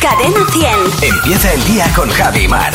Cadena 100. Empieza el día con Javi Mar.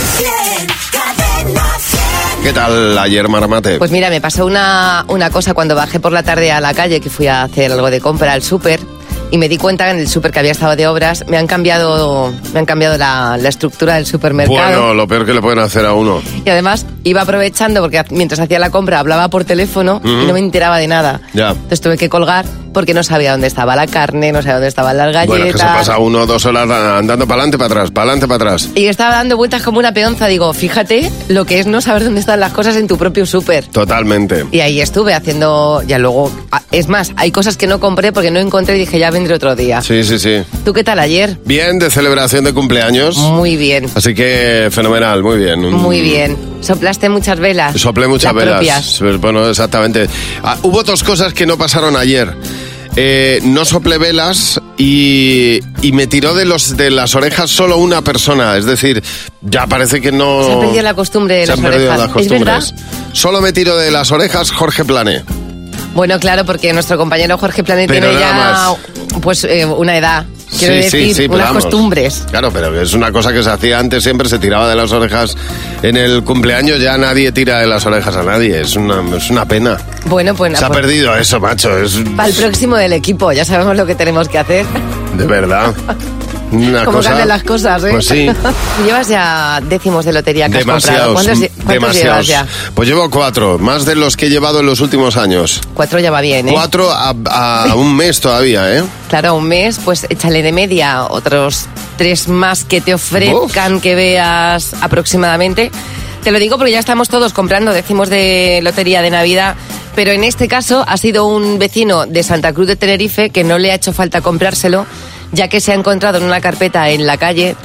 Cadena 100. ¿Qué tal ayer, Maramate? Pues mira, me pasó una cosa cuando bajé por la tarde a la calle, que fui a hacer algo de compra al súper, y me di cuenta en el súper que había estado de obras, me han cambiado la estructura del supermercado. Bueno, lo peor que le pueden hacer a uno. Y además iba aprovechando porque mientras hacía la compra hablaba por teléfono y no me enteraba de nada. Ya. Entonces tuve que colgar porque no sabía dónde estaba la carne, no sabía dónde estaban las galletas. Bueno, es que se pasa 1 o 2 horas andando para adelante, para atrás. Y estaba dando vueltas como una peonza. Digo, fíjate lo que es no saber dónde están las cosas en tu propio súper. Totalmente. Y ahí estuve haciendo, ya luego, es más, hay cosas que no compré porque no encontré y dije, ya vendré otro día. Sí. ¿Tú qué tal ayer? Bien, de celebración de cumpleaños. Muy bien. Así que fenomenal, muy bien. Muy bien. ¿Soplaste muchas velas? Soplé muchas Las velas. propias. Pues, bueno, exactamente. Hubo 2 cosas que no pasaron ayer. No soplé velas y me tiró de las orejas solo una persona. Es decir, ya parece que no... Se ha perdido la costumbre de las orejas. ¿Es verdad? Solo me tiró de las orejas Jorge Plané. Bueno, claro, porque nuestro compañero Jorge Plané tiene ya una edad. Quiero decir, unas costumbres. Claro, pero es una cosa que se hacía antes, siempre se tiraba de las orejas. En el cumpleaños ya nadie tira de las orejas a nadie, es una pena. Bueno, pues... Se ha perdido eso, macho. Para el próximo del equipo, ya sabemos lo que tenemos que hacer. De verdad. ¿Cómo cambian las cosas, eh? Pues sí. Llevas ya décimos de lotería que has comprado. ¿Cuántos llevas ya? Pues llevo 4, más de los que he llevado en los últimos años. 4 ya va bien, ¿eh? 4 a un mes todavía, ¿eh? Claro, a un mes, pues échale de media otros 3 más que te ofrezcan que veas aproximadamente. Te lo digo porque ya estamos todos comprando décimos de lotería de Navidad, pero en este caso ha sido un vecino de Santa Cruz de Tenerife que no le ha hecho falta comprárselo, ya que se ha encontrado en una carpeta en la calle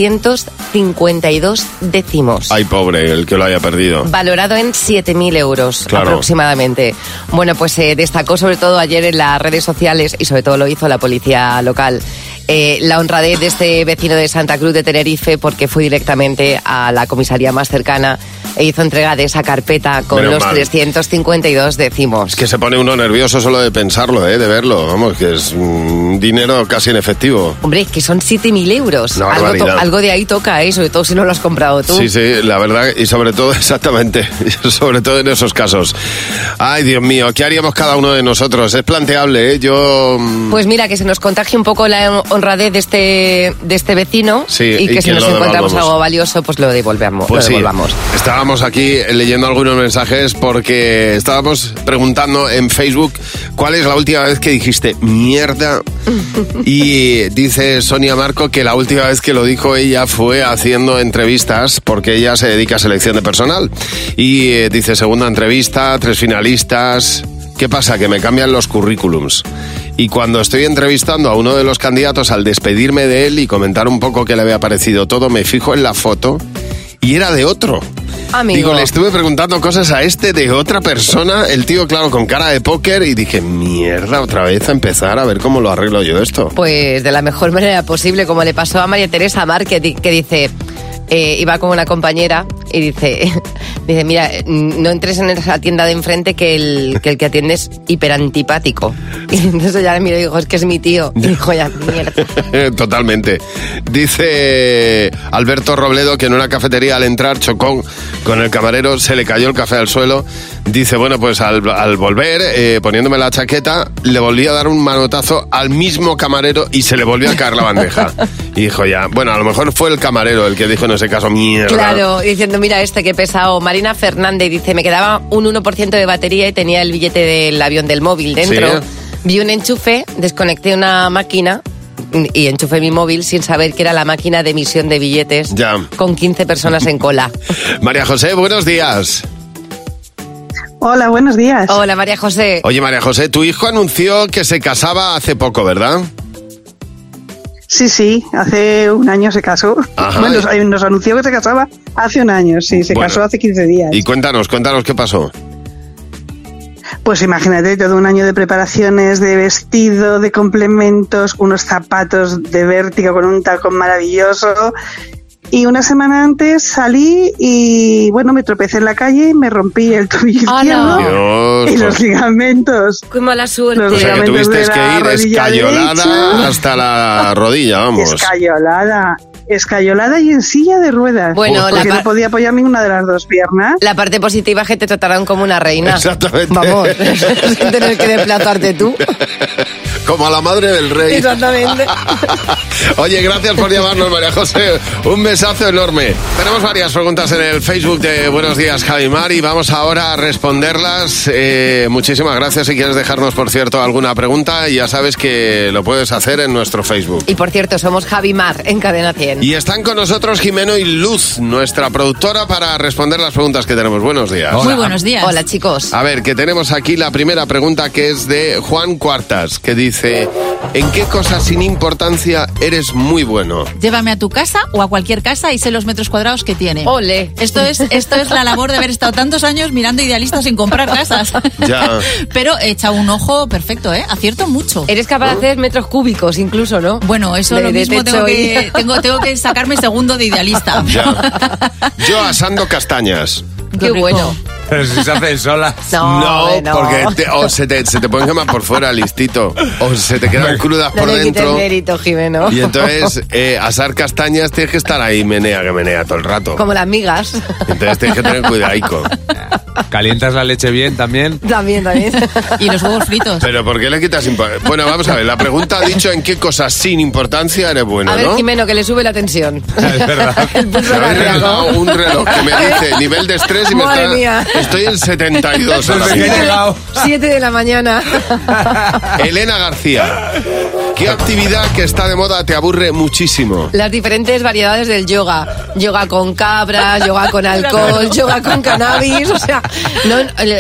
352 décimos. Ay, pobre, el que lo haya perdido. Valorado en 7.000 euros, claro, aproximadamente. Bueno, pues se destacó sobre todo ayer en las redes sociales, y sobre todo lo hizo la policía local, la honradez de este vecino de Santa Cruz de Tenerife, porque fue directamente a la comisaría más cercana e hizo entrega de esa carpeta con los 352 décimos. Es que se pone uno nervioso solo de pensarlo, de verlo. Vamos, que es dinero casi en efectivo. Hombre, que son 7.000 euros. Algo de ahí toca, sobre todo si no lo has comprado tú. Sí, la verdad, y sobre todo, exactamente, sobre todo en esos casos. Ay, Dios mío, ¿qué haríamos cada uno de nosotros? Es planteable, ¿eh? Yo... Pues mira, que se nos contagie un poco la honradez de este vecino, y que si nos encontramos algo valioso, pues lo devolvamos. Pues sí, estábamos aquí leyendo algunos mensajes porque estábamos preguntando en Facebook cuál es la última vez que dijiste mierda. Y dice Sonia Marco que la última vez que lo dijo ella fue haciendo entrevistas, porque ella se dedica a selección de personal. Y dice, segunda entrevista, 3 finalistas. ¿Qué pasa? Que me cambian los currículums. Y cuando estoy entrevistando a uno de los candidatos, al despedirme de él y comentar un poco qué le había parecido todo, me fijo en la foto y era de otro. Amigo. Digo, le estuve preguntando cosas a de otra persona, el tío, claro, con cara de póker, y dije, mierda, otra vez a empezar a ver cómo lo arreglo yo esto. Pues de la mejor manera posible, como le pasó a María Teresa Márquez, que dice... iba con una compañera y dice, mira, no entres en esa tienda de enfrente que el que atiende es hiperantipático. Y entonces ya le miró y dijo, es que es mi tío. Y dijo, ya, mierda. Totalmente. Dice Alberto Robledo que en una cafetería al entrar chocó con el camarero, se le cayó el café al suelo. Dice, bueno, pues al volver, poniéndome la chaqueta, le volví a dar un manotazo al mismo camarero y se le volvió a caer la bandeja. Y dijo ya, bueno, a lo mejor fue el camarero el que dijo en ese caso, mierda. Claro, diciendo, mira qué pesado. Marina Fernández dice, me quedaba un 1% de batería y tenía el billete del avión del móvil dentro. Sí. Vi un enchufe, desconecté una máquina y enchufé mi móvil sin saber que era la máquina de emisión de billetes, con 15 personas en cola. María José, buenos días. Hola, buenos días. Hola, María José. Oye, María José, tu hijo anunció que se casaba hace poco, ¿verdad? Sí, hace un año se casó. Ajá. Bueno, nos anunció que se casaba hace un año, sí, se casó hace 15 días. Y cuéntanos qué pasó. Pues imagínate, todo un año de preparaciones, de vestido, de complementos, unos zapatos de vértigo con un tacón maravilloso. Y una semana antes salí y, bueno, me tropecé en la calle y me rompí el tobillo izquierdo Dios, y los ligamentos. Qué mala suerte. Los o sea que ligamentos tuviste de la que ir rodilla escayolada derecha. hasta la rodilla, vamos. Escayolada y en silla de ruedas. Bueno, porque no podía apoyar ninguna de las dos piernas. La parte positiva es que te trataron como una reina. Exactamente. Vamos, sin tener que desplazarte tú. Como a la madre del rey. Exactamente. Oye, gracias por llamarnos, María José. Un besazo enorme. Tenemos varias preguntas en el Facebook de Buenos Días, Javi Mar, y vamos ahora a responderlas. Muchísimas gracias. Si quieres dejarnos, por cierto, alguna pregunta, ya sabes que lo puedes hacer en nuestro Facebook. Y por cierto, somos Javi Mar en Cadena 100. Y están con nosotros Jimeno y Luz, nuestra productora, para responder las preguntas que tenemos. Buenos días. Muy buenos días. Hola, chicos. A ver, que tenemos aquí la primera pregunta, que es de Juan Cuartas, que dice: ¿en qué cosas sin importancia eres muy bueno? Llévame a tu casa o a cualquier casa y sé los metros cuadrados que tiene. Ole. Esto es la labor de haber estado tantos años mirando Idealista sin comprar casas. Ya. Pero he echado un ojo perfecto, ¿eh? Acierto mucho. Eres capaz de hacer metros cúbicos incluso, ¿no? Bueno, eso De lo mismo techo tengo que sacarme segundo de Idealista. Ya. Yo asando castañas. Qué rico. bueno. Pero si se hacen solas. No, no. Porque o se te pueden quemar por fuera, listito. O se te quedan crudas No por le quites dentro. mérito, Jimeno. Y entonces, asar castañas tienes que estar ahí, menea todo el rato. Como las migas. Entonces tienes que tener cuidadico. ¿Calientas la leche bien también? También. Y los huevos fritos. Pero ¿por qué le quitas importancia? Bueno, vamos a ver, la pregunta ha dicho en qué cosas sin importancia eres bueno, A ver, ¿no? Jimeno, que le sube la tensión. Es verdad. El pulso Me habéis regalado cardíaco. un reloj que me dice nivel de estrés y Madre mía. estoy en 72 ahora Desde que he mismo. llegado. 7 de la mañana. Elena García, ¿qué actividad que está de moda te aburre muchísimo? Las diferentes variedades del yoga. Yoga con cabras, yoga con alcohol, yoga con cannabis. O sea, no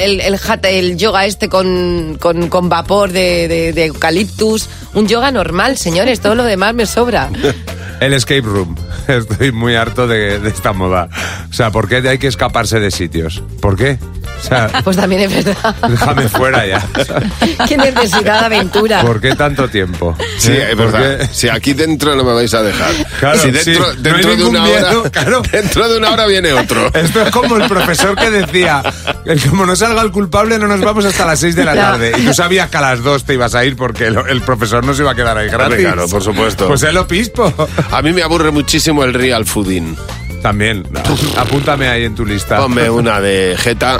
el yoga este con vapor de eucaliptus. Un yoga normal, señores. Todo lo demás me sobra. El escape room. Estoy muy harto de esta moda. O sea, ¿por qué hay que escaparse de sitios? ¿Por qué? O sea, Pues también es verdad. déjame fuera ya. Qué necesidad de aventura. ¿Por qué tanto tiempo? Sí, es ¿Por verdad. qué? Si aquí dentro no me vais a dejar. Claro, si sí, dentro, no hay dentro de ningún una miedo, hora, claro. dentro de una hora viene otro. Esto es como el profesor que decía, como no salga el culpable no nos vamos hasta las 6 de la tarde. Y tú sabías que a las 2 te ibas a ir porque el profesor no se iba a quedar ahí gratis. Claro, por supuesto. Pues el obispo. A mí me aburre muchísimo el real fooding. También, apúntame ahí en tu lista. Ponme una de jeta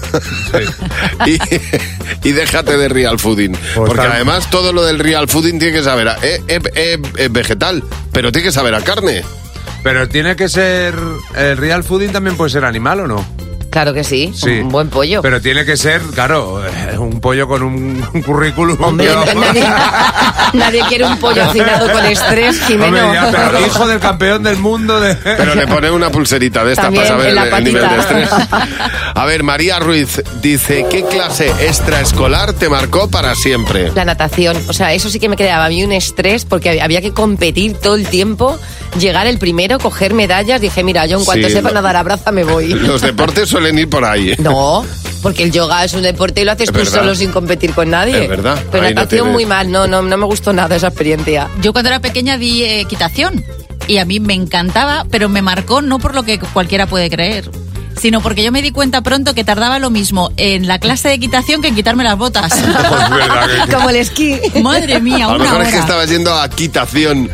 y déjate de real fooding. Porque tal. además todo lo del real fooding tiene que saber es vegetal, pero tiene que saber a carne. Pero tiene que ser... ¿El real fooding también puede ser animal o no? Claro que sí. Sí. Un buen pollo. Pero tiene que ser, claro, un pollo con un currículum. Hombre, Pero- nadie quiere un pollo hacinado con estrés, Jimeno. Hombre, ya, pero hijo del campeón del mundo de... Pero le pone una pulserita de esta También para saber en la el nivel de patita. estrés. A ver, María Ruiz dice: ¿qué clase extraescolar te marcó para siempre? La natación, o sea, eso sí que me creaba a mí un estrés porque había que competir todo el tiempo, llegar el primero, coger medallas. Dije, mira, yo en cuanto Sí, sepa lo- nadar a braza me voy. Los deportes suelen ir por ahí. No, porque el yoga es un deporte y lo haces Es tú verdad. solo sin competir con nadie. Es verdad. Pero Ahí no natación tienes- muy mal, no me gustó nada esa experiencia. Yo cuando era pequeña di equitación y a mí me encantaba, pero me marcó no por lo que cualquiera puede creer, sino porque yo me di cuenta pronto que tardaba lo mismo en la clase de equitación que en quitarme las botas. Pues verdad que- Como el esquí. Madre mía, A lo una mejor hora. es que estabas yendo a quitación.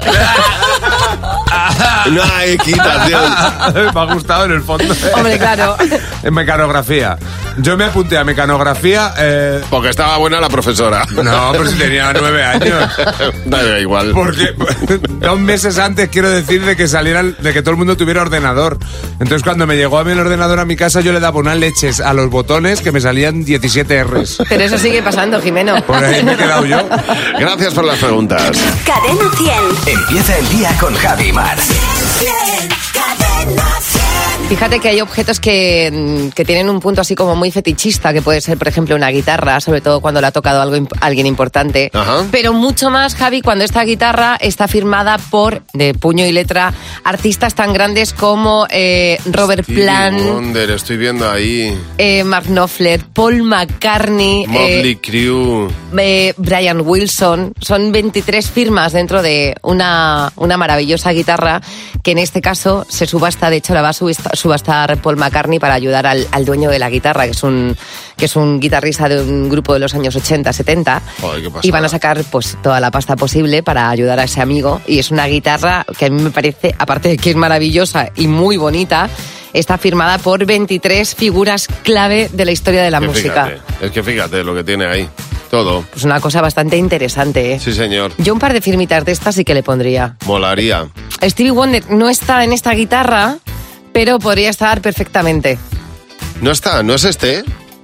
Una equitación. Me ha gustado en el fondo. Hombre, claro. En mecanografía. Yo me apunté a mecanografía... Porque estaba buena la profesora. No, pero si tenía 9 años. Da igual. Porque 2 meses antes, quiero decir, de que salieran, de que todo el mundo tuviera ordenador. Entonces, cuando me llegó a mí el ordenador a mi casa, yo le daba unas leches a los botones que me salían 17 R's. Pero eso sigue pasando, Jimeno. Por ahí me he quedado yo. Gracias por las preguntas. Cadena 100. Empieza el día con Javi Mar. Cadena 100. Fíjate que hay objetos que tienen un punto así como muy fetichista, que puede ser, por ejemplo, una guitarra, sobre todo cuando le ha tocado alguien importante. Ajá. Pero mucho más, Javi, cuando esta guitarra está firmada por, de puño y letra, artistas tan grandes como Robert Plant, Wonder, estoy viendo ahí. Mark Knopfler, Paul McCartney, Motley Crue. Brian Wilson. Son 23 firmas dentro de una maravillosa guitarra que en este caso se subasta. De hecho, la va a subastar Paul McCartney para ayudar al dueño de la guitarra, que es un guitarrista de un grupo de los años 80, 70. Joder, qué pasada. Y van a sacar pues toda la pasta posible para ayudar a ese amigo. Y es una guitarra que a mí me parece, aparte de que es maravillosa y muy bonita, está firmada por 23 figuras clave de la historia de la música. Fíjate lo que tiene ahí. Todo. Pues una cosa bastante interesante, ¿eh? Sí, señor. Yo un par de firmitas de estas sí que le pondría. Molaría. Stevie Wonder no está en esta guitarra, pero podría estar perfectamente. No está, no es este.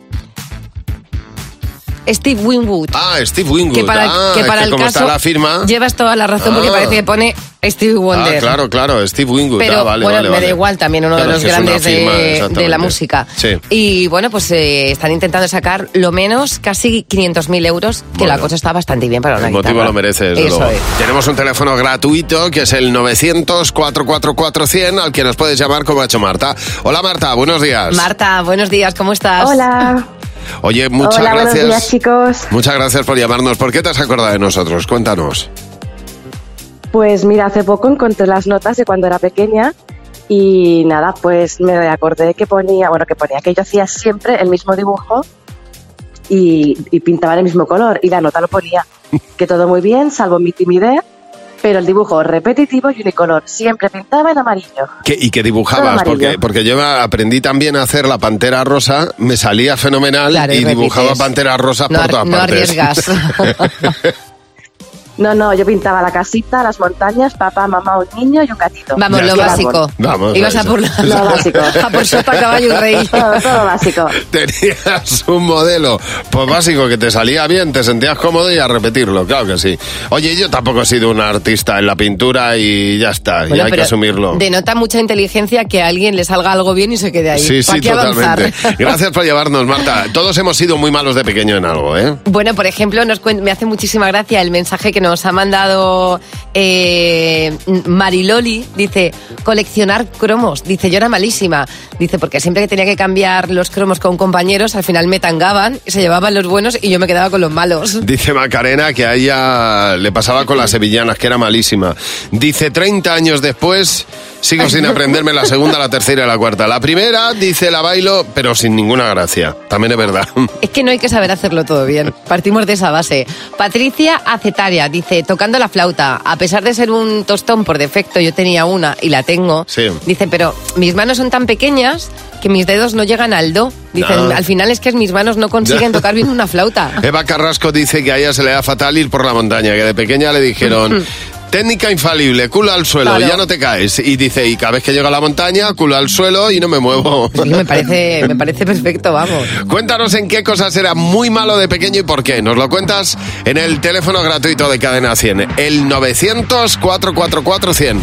Steve Winwood. Ah, Steve Winwood. Que para el como caso está la firma. llevas toda la razón porque parece que pone Stevie Wonder. Ah, claro, Steve Winwood. Pero vale, bueno, vale, me vale. da igual, también uno Claro, de los es que es una grandes firma, de exactamente. la música. Sí. Y bueno, pues están intentando sacar lo menos casi 500.000 euros, que Bueno, la cosa está bastante bien para una El guitarra. motivo lo merece, desde Eso luego. es. Tenemos un teléfono gratuito que es el 900-444-100 al que nos puedes llamar como ha hecho Marta. Hola Marta, buenos días. Marta, buenos días, ¿cómo estás? Hola. Oye, muchas Hola, gracias. buenos días, chicos. Muchas gracias por llamarnos. ¿Por qué te has acordado de nosotros? Cuéntanos. Pues mira, hace poco encontré las notas de cuando era pequeña y nada, pues me acordé que ponía que yo hacía siempre el mismo dibujo y pintaba el mismo color y la nota lo ponía. Que todo muy bien, salvo mi timidez, pero el dibujo repetitivo y unicolor. Siempre pintaba en amarillo. ¿Y qué dibujabas? Todo amarillo. Porque yo aprendí también a hacer la pantera rosa, me salía fenomenal. Claro, y dibujaba repites. panteras rosas por todas No partes. arriesgas. No, yo pintaba la casita, las montañas, papá, mamá, un niño y un gatito. Vamos, Ya lo está. básico. Vamos, Ibas a eso. por Lo básico. a por sopa, caballo y rey. Todo básico. Tenías un modelo, pues básico, que te salía bien, te sentías cómodo y a repetirlo, claro que sí. Oye, yo tampoco he sido un artista en la pintura y ya está, y Bueno, hay que pero asumirlo. denota mucha inteligencia que a alguien le salga algo bien y se quede ahí. Sí, ¿Para qué totalmente. avanzar? Gracias por llevarnos, Marta. Todos hemos sido muy malos de pequeño en algo, ¿eh? Bueno, por ejemplo, me hace muchísima gracia el mensaje que nos ha mandado Mariloli. Dice, coleccionar cromos. Dice, yo era malísima. Dice, porque siempre que tenía que cambiar los cromos con compañeros, al final me tangaban, se llevaban los buenos y yo me quedaba con los malos. Dice Macarena que a ella le pasaba con las sevillanas, que era malísima. Dice, 30 años después, sigo sin aprenderme la segunda, la tercera y la cuarta. La primera, dice, la bailo, pero sin ninguna gracia. También es verdad. Es que no hay que saber hacerlo todo bien. Partimos de esa base. Patricia Acetaria dice, tocando la flauta, a pesar de ser un tostón por defecto, yo tenía una y la tengo. Sí. Dice, pero mis manos son tan pequeñas que mis dedos no llegan al do. Dice, No. al final es que mis manos no consiguen tocar bien una flauta. Eva Carrasco dice que a ella se le da fatal ir por la montaña, que de pequeña le dijeron... Técnica infalible, culo al suelo, Claro. ya no te caes. Y dice, y cada vez que llego a la montaña, culo al suelo y no me muevo. Sí, me parece perfecto, vamos. Cuéntanos en qué cosas era muy malo de pequeño y por qué. Nos lo cuentas en el teléfono gratuito de Cadena 100, el 900-444-100.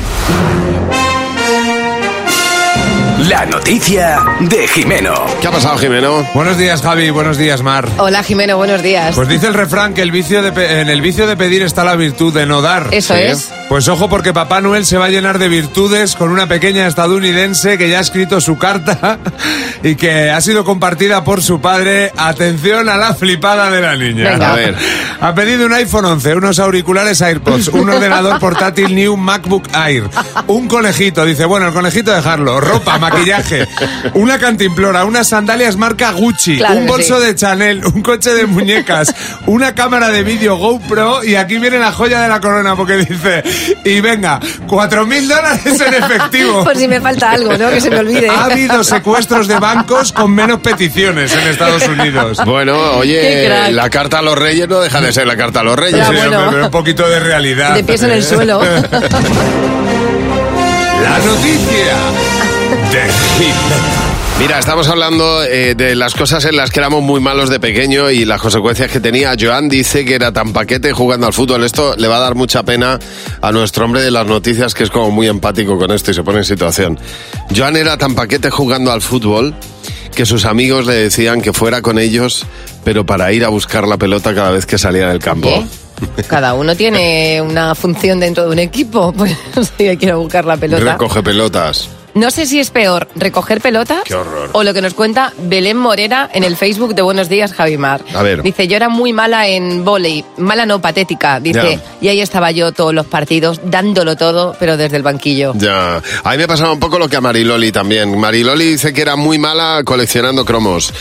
La noticia de Jimeno. ¿Qué ha pasado, Jimeno? Buenos días, Javi. Buenos días, Mar. Hola, Jimeno, buenos días. Pues dice el refrán que en el vicio de pedir está la virtud de no dar. Eso es. Pues ojo, porque Papá Noel se va a llenar de virtudes con una pequeña estadounidense que ya ha escrito su carta y que ha sido compartida por su padre. Atención a la flipada de la niña. Venga. A ver. Ha pedido un iPhone 11, unos auriculares AirPods, un ordenador portátil New MacBook Air, un conejito, dice, bueno, el conejito dejarlo, ropa, maquillaje, una cantimplora, unas sandalias marca Gucci, Claro un que bolso sí. de Chanel, un coche de muñecas, una cámara de vídeo GoPro y aquí viene la joya de la corona porque dice, y venga, $4.000 en efectivo. Por si me falta algo, ¿no? Que se me olvide. Ha habido secuestros de bancos con menos peticiones en Estados Unidos. Bueno, Qué oye, crack. la carta a los reyes no deja de ser la carta a los reyes. Ya, Sí, bueno. hombre, pero un poquito de realidad. De pies en el suelo. La noticia de Jimeno. Mira, estamos hablando de las cosas en las que éramos muy malos de pequeño y las consecuencias que tenía. Joan dice que era tan paquete jugando al fútbol. Esto le va a dar mucha pena a nuestro hombre de las noticias, que es como muy empático con esto y se pone en situación. Joan era tan paquete jugando al fútbol que sus amigos le decían que fuera con ellos, pero para ir a buscar la pelota cada vez que salía del campo. ¿Qué? Cada uno tiene una función dentro de un equipo. Pues si hay que ir a buscar la pelota. Recoge pelotas. No sé si es peor recoger pelotas. Qué horror. O lo que nos cuenta Belén Morera en el Facebook de Buenos Días, Javimar. A ver. Dice, yo era muy mala en vóley, mala no, patética. Dice, Ya. y ahí estaba yo todos los partidos, dándolo todo, pero desde el banquillo. Ya, a mí me pasaba un poco lo que a Mariloli también. Mariloli dice que era muy mala coleccionando cromos.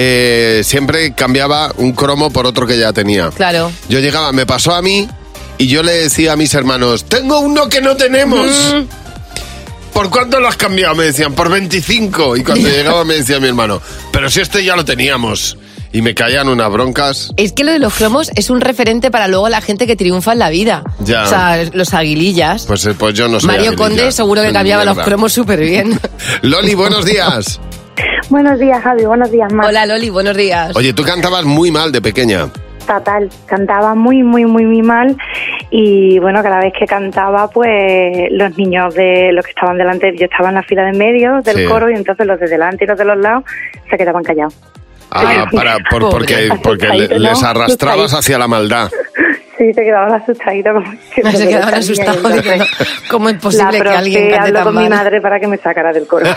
Siempre cambiaba un cromo por otro que ya tenía. Claro. Yo llegaba, me pasó a mí y yo le decía a mis hermanos, tengo uno que no tenemos. ¿Por cuánto lo has cambiado? Me decían, por 25. Y cuando llegaba me decía mi hermano, pero si este ya lo teníamos. Y me caían unas broncas. Es que lo de los cromos es un referente para luego la gente que triunfa en la vida. Ya. O sea, los aguilillas. Pues yo no soy Mario aguililla. Conde seguro que cambiaba los cromos súper bien. Loli, buenos días. Buenos días, Javi. Buenos días, Mar. Hola, Loli, buenos días. Oye, tú cantabas muy mal de pequeña. Fatal. Cantaba muy mal. Y bueno, cada vez que cantaba, pues los niños de los que estaban delante, yo estaba en la fila de en medio del Sí. coro, y entonces los de delante y los de los lados se quedaban callados. Ah, porque Asustadito, ¿no? les arrastrabas Asustadito. hacia la maldad. Sí, se quedaban asustaditos. Como que Se quedaban asustados. Diciendo, ¿cómo es posible que alguien cante habló tan con mi mal? madre para que me sacara del coro.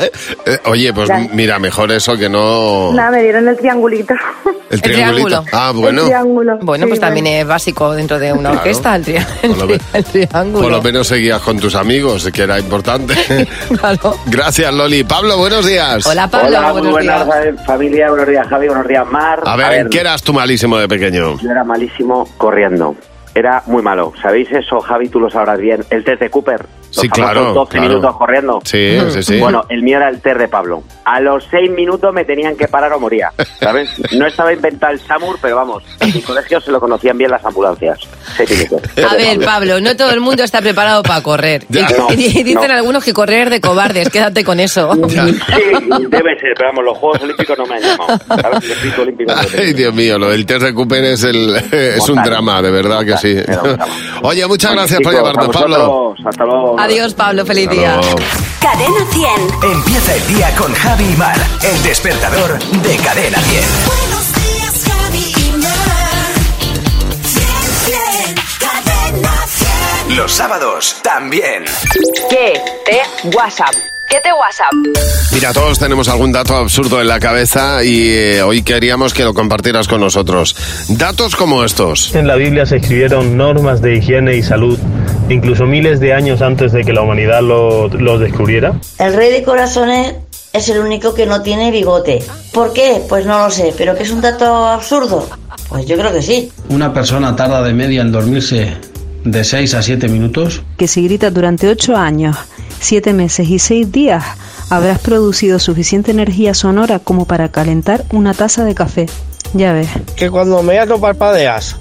Oye, pues Ya. mira, mejor eso que no... Nada, me dieron el triangulito. El triangulito. triángulo. Ah, bueno. El triángulo. Bueno, Sí, pues también es básico dentro de una Claro. orquesta, el Por triángulo. Por lo menos seguías con tus amigos, que era importante. Claro. Gracias, Loli. Pablo, buenos días. Hola, Pablo, Hola, muy buenos buenas días. familia, buenos días Javi, buenos días Mar. A ver, ¿en qué eras tú malísimo de pequeño? Yo era malísimo corriendo, era muy malo. ¿Sabéis eso, Javi? Tú lo sabrás bien, el test de Cooper. Los Sí, claro, famosos 12 claro. minutos corriendo. Sí, sí, sí. Bueno, el mío era el test de Pablo. A los 6 minutos me tenían que parar o moría, ¿sabes? No estaba inventado el SAMUR, pero vamos, en mi colegio se lo conocían bien las ambulancias. 6 minutos. Test A de ver, Pablo, no todo el mundo está preparado para correr. Ya. No, Y dicen no. algunos que correr es de cobardes, quédate con eso. Sí, debe ser, pero vamos, los Juegos Olímpicos no me han llamado. ¿Sabes? El espíritu olímpico no Ay, Dios mío, lo del test de Cooper es un Mortal. drama, de verdad que sí. Era un drama. Oye, muchas Bueno, gracias por chicos, llamarnos, a Pablo. vosotros, hasta luego. Adiós, Pablo, feliz Hasta día. luego. Cadena 100. Empieza el día con Javi y Mar. El despertador de Cadena 10. Buenos días, Javi y Mar. 100, Cadena 100. Los sábados también. ¿Qué te WhatsApp? ¿Qué te WhatsApp? Mira, todos tenemos algún dato absurdo en la cabeza y hoy queríamos que lo compartieras con nosotros. Datos como estos. En la Biblia se escribieron normas de higiene y salud, incluso miles de años antes de que la humanidad los descubriera. El rey de corazones es el único que no tiene bigote. ¿Por qué? Pues no lo sé, pero ¿que es un dato absurdo? Pues yo creo que sí. Una persona tarda de media en dormirse de 6 a 7 minutos. Que si gritas durante 8 años, 7 meses y 6 días, habrás producido suficiente energía sonora como para calentar una taza de café. Ya ves. Que cuando me no parpadeas.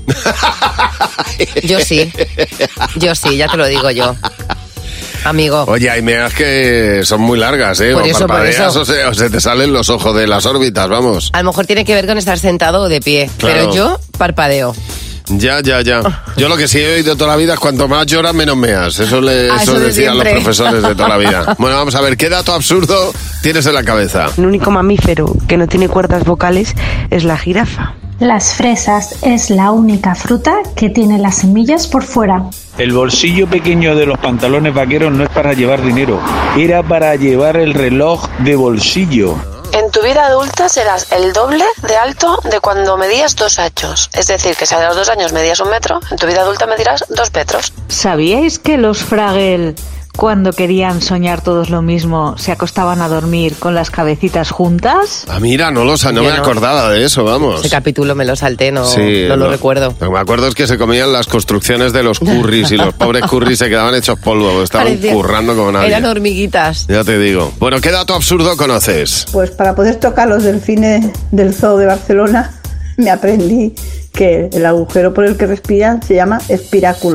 Yo sí, ya te lo digo yo. Amigo. Oye, hay meas que son muy largas, ¿eh? Por O eso, parpadeas o se te salen los ojos de las órbitas, vamos. A lo mejor tiene que ver con estar sentado o de pie, Claro. pero yo parpadeo. Ya. Yo lo que sí he oído toda la vida es cuanto más lloras, menos meas. Eso eso de decían los siempre. profesores de toda la vida. Bueno, vamos a ver, ¿qué dato absurdo tienes en la cabeza? El único mamífero que no tiene cuerdas vocales es la jirafa. Las fresas es la única fruta que tiene las semillas por fuera. El bolsillo pequeño de los pantalones vaqueros no es para llevar dinero, era para llevar el reloj de bolsillo. En tu vida adulta serás el doble de alto de cuando medías 2 años. Es decir, que si a los 2 años medías 1 metro, en tu vida adulta medirás 2 metros. ¿Sabíais que los Fraggle, cuando querían soñar todos lo mismo, se acostaban a dormir con las cabecitas juntas? Ah, mira, no Yo me no. acordaba de eso, vamos. Ese capítulo me lo salté, no Sí, lo recuerdo. Lo que me acuerdo es que se comían las construcciones de los curris y los pobres curris se quedaban hechos polvo, porque estaban Parecía- currando como nadie. Eran hormiguitas. Ya te digo. Bueno, ¿qué dato absurdo conoces? Pues para poder tocar los delfines del Zoo de Barcelona, me aprendí que el agujero por el que respiran se llama espiráculo.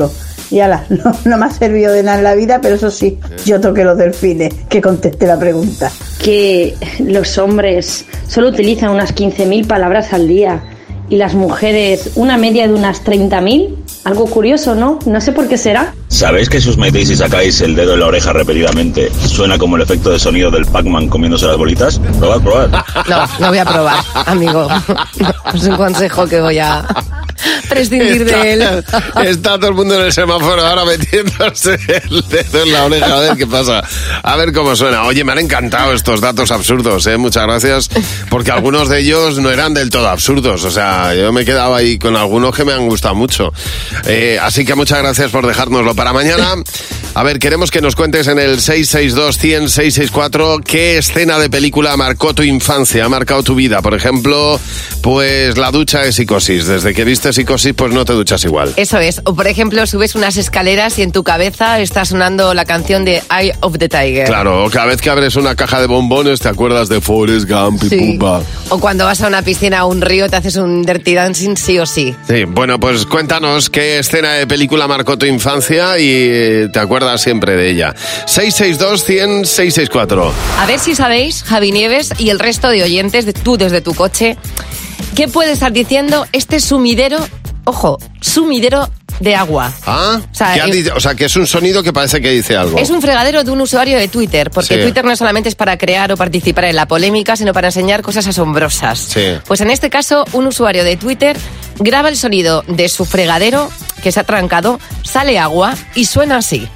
Y ala, no me ha servido de nada en la vida, pero eso sí, yo toqué los delfines, que contesté la pregunta. Que los hombres solo utilizan unas 15.000 palabras al día y las mujeres una media de unas 30.000. Algo curioso, ¿no? No sé por qué será. ¿Sabéis que si os metéis y sacáis el dedo en la oreja repetidamente suena como el efecto de sonido del Pac-Man comiéndose las bolitas? Probad. No voy a probar, amigo. Es un consejo que voy a prescindir de él. Está todo el mundo en el semáforo ahora metiéndose el dedo en la oreja a ver qué pasa. A ver cómo suena. Oye, me han encantado estos datos absurdos, ¿eh? Muchas gracias, porque algunos de ellos no eran del todo absurdos. O sea, yo me he quedado ahí con algunos que me han gustado mucho. Así que muchas gracias por dejárnoslo para mañana. A ver, queremos que nos cuentes en el 662-100-664 qué escena de película marcó tu infancia, ha marcado tu vida. Por ejemplo, pues la ducha de Psicosis. Desde que viste Psicosis, pues no te duchas igual. Eso es. O por ejemplo, subes unas escaleras y en tu cabeza está sonando la canción de Eye of the Tiger. Claro, o cada vez que abres una caja de bombones te acuerdas de Forrest Gump y Sí. Pupa. O cuando vas a una piscina o un río te haces un dirty dancing sí o sí. Sí, bueno, pues cuéntanos qué escena de película marcó tu infancia y te acuerdas siempre de ella. 662-100-664. A ver si sabéis, Javi Nieves y el resto de oyentes, tú desde tu coche, ¿qué puede estar diciendo este sumidero? Ojo, sumidero de agua. Ah, O sea, o sea, que es un sonido que parece que dice algo. Es un fregadero de un usuario de Twitter, porque Sí. Twitter no solamente es para crear o participar en la polémica, sino para enseñar cosas asombrosas. Sí. Pues en este caso, un usuario de Twitter graba el sonido de su fregadero que se ha trancado, sale agua y suena así.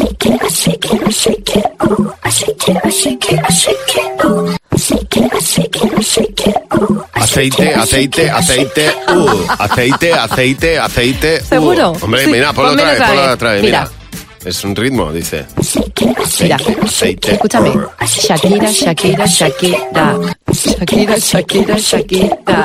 Aceite, aceite, aceite, aceite, aceite. ¿Seguro? Hombre, Sí, mira, ponlo ponmelo otra vez, Mira. Es un ritmo, dice. Mira, Aceite. escúchame. Shakira, Shakira, Shakira. Shakira, Shakira, Shakira.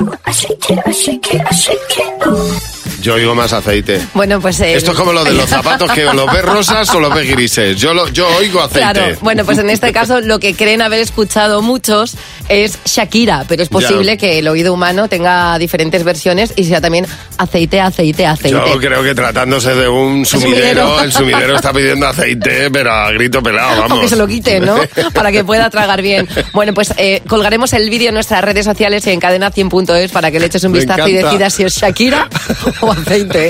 Yo oigo más aceite. Bueno, pues... Esto es como lo de los zapatos, que los ves rosas o los ves grises. Yo oigo aceite. Claro, bueno, pues en este caso lo que creen haber escuchado muchos es Shakira, pero es posible Ya. que el oído humano tenga diferentes versiones y sea también aceite, aceite, aceite. Yo creo que tratándose de un sumidero, el sumidero está pidiendo aceite, pero a grito pelado, vamos. O que se lo quite, ¿no? Para que pueda tragar bien. Bueno, pues colgaremos el vídeo en nuestras redes sociales y en cadena100.es para que le eches un Me vistazo y encanta. decidas si es Shakira o aceite.